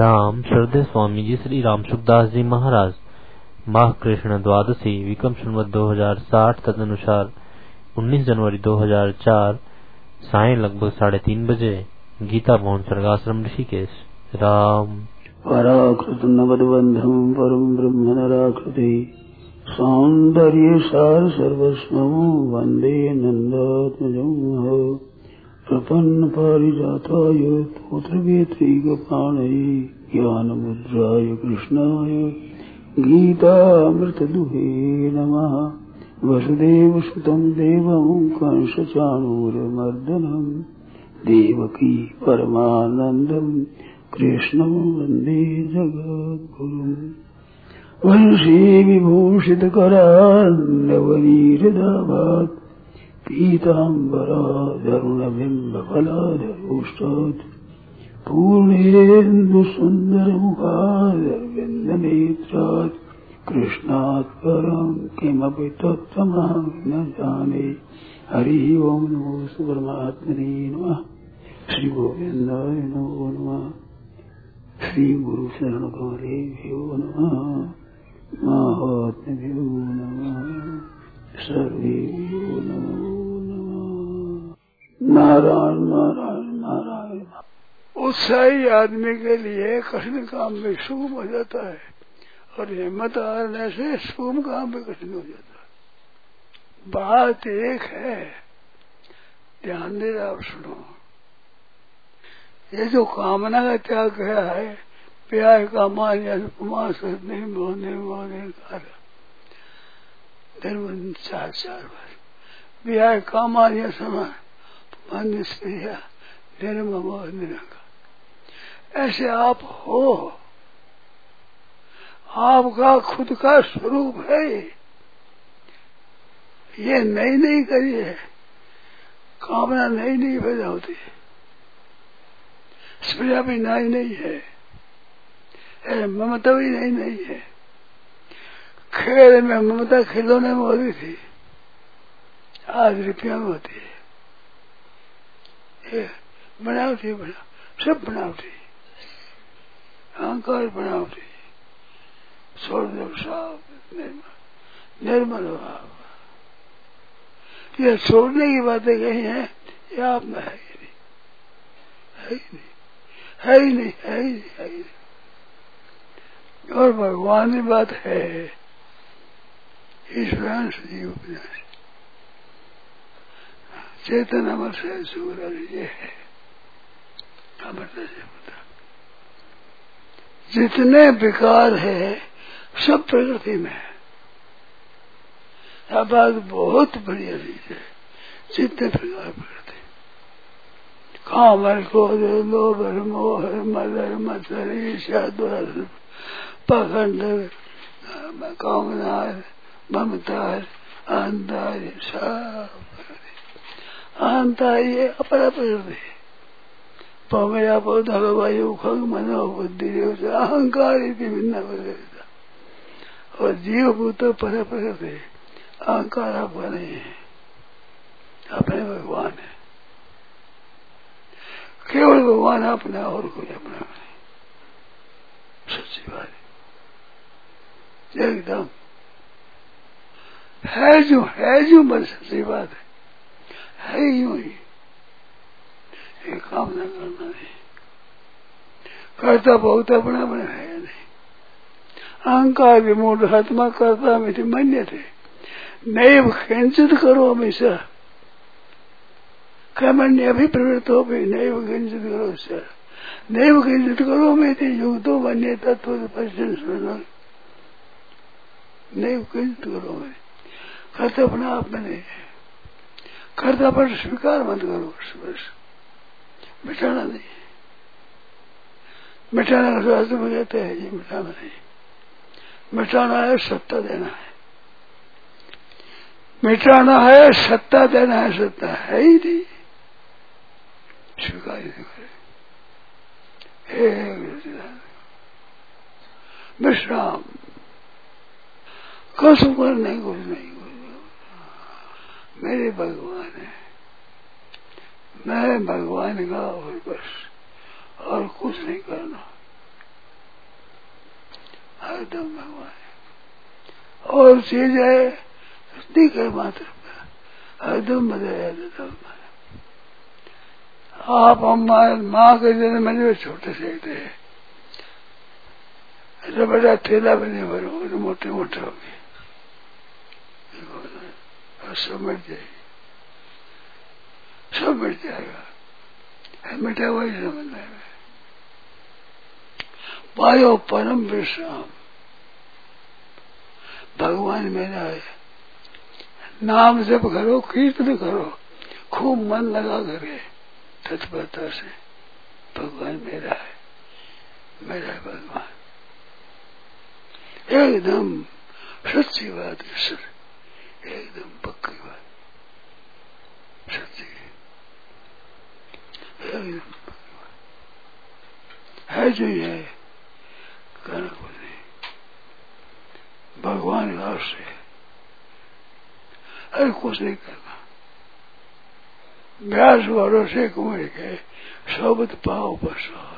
राम श्रद्धेय स्वामी जी श्री राम सुखदास जी महाराज माह कृष्ण द्वादशी विक्रम संवत 2060 तदनुसार 19 जनवरी 2004 सायं लगभग 3:30 बजे गीता भवन स्वर्गाश्रम ऋषिकेश। राम पराकृत नवद्बंधम परम ब्रह्म नराकृति सौंदर्य सार सर्वस्वं वंदे नंदात्मजं प्रपन्न पारिजाताय तोत्रवेत्रैकपाणये ज्ञानमुद्राय कृष्णाय गीतामृतदुहे नमः। वसुदेवसुतं देवं कंसचाणूरमर्दनं देवकी परमानन्दं कृष्णं वन्दे जगद्गुरुम्। वंशी विभूषितकरान्नवनीरदाभात् पीताम्बराधरुणबिम्बफलाधरोष्टात् पूर्णेन्दुसुन्दरमुखादरविन्दनेत्रात् कृष्णात् परं किमपि तत्त्वमहं न जाने। हरि ओम नमो परमात्मने नमः। श्री गोविंदाय नमो नमः। श्री गुरु शरण गौरेभ्यो नमः। महात्म्यो नमः। सर्वेभ्यो नमो नमः। नारायण नारायण नारायण। उत्साही आदमी के लिए कठिन काम में सुगम हो जाता है और हिम्मत हारने से सुगम काम में कठिन हो जाता है। बात एक है, ध्यान दे आप सुनो। ये जो कामना का त्याग गया है, प्यार का मान्य नहीं मोहने मोहने धर्म 4 बार प्यार का मान्य समान मान्य स्त्रिया धर्म मोहने का। ऐसे आप हो, आपका खुद का स्वरूप है। ये नहीं करिए, कामना नहीं पैदा होती, स्प्रिया भी नहीं है, ममता भी नहीं है। खेल में ममता खिलौने में होती थी, आज रुपया में होती है। बनावटी सब बनावटी, अहंकार बनावटी। छोड़ दो साफ निर्मल भाव। ये छोड़ने की बातें कही हैं, ये आप में है ही नहीं। और भगवान की बात है, ईश्वर जीव उपन्यास चेतन अमर से सूरज ये है अमरता से पता। जितने विकार है सब प्रकृति में है। यह बात बहुत बढ़िया चीज है। जितने प्रकार प्रकृति, काम क्रोध लोभ मोह मदर मत्सर ईर्ष्या द्वेष पाखंड कामना ममता अहंकार सब अहंता ये अपरा प्रकृति। पमेरा पौधा वायु खंग मनो बुद्धि अहंकार भिन्न प्रकृति। और जीव भूत पर प्रकृति। अहंकार आपका नहीं है, अपने भगवान है। केवल भगवान अपना और कोई अपना नहीं। सच्ची बात एकदम है जो बस सच्ची बात है यूं ही। ये काम न करना नहीं, करता बहुत अपना है नहीं। अहंकार विमूढ़ आत्मा करता मिथि मन्य थे नैव किंचित करो हमेशा कर्मण्य अभिप्रवृत्त हो भी नैव किंचित करो सर नैव किंचित करो में थे युक्तो मन्य तत्व पश्चिम सुनो नैव किंचित करो में करता अपना आप में नहीं है। करता पर स्वीकार मत करो, बस मिटाना नहीं। मिटाना का शास्त्र में कहते हैं ये मिटाना नहीं, मिटाना है सत्ता देना है। मिटाना है सत्ता देना है, सत्ता है ही नहीं, स्वीकार नहीं करे। विश्राम कसम कर नहीं, कुछ नहीं, मेरे भगवान है, मैं भगवान का और बस, और कुछ नहीं करना। एकदम भगवान और चीज है दिख है मात्र एकदम बदल। आप माँ के जन्म में छोटे से थे, ऐसा बड़ा थैला बने भरो मोटे मोटे हो गए और सब मिट जाएगी, सब मिट जाएगा। मिटा हुआ ही समझना है। पायो परम विश्राम भगवान मेरा है। नाम जप करो, कीर्तन करो, खूब मन लगा करे तत्परता से। भगवान मेरा है, मेरा है भगवान। एकदम सच्ची बात है सर, एकदम पक्की बात, सच्ची एकदम पक्की बात है। जो ये कहना कुछ नहीं, भगवान का से अरे कुछ नहीं करना। व्यास भरोसे कुएं के सोबत पाओ बसो।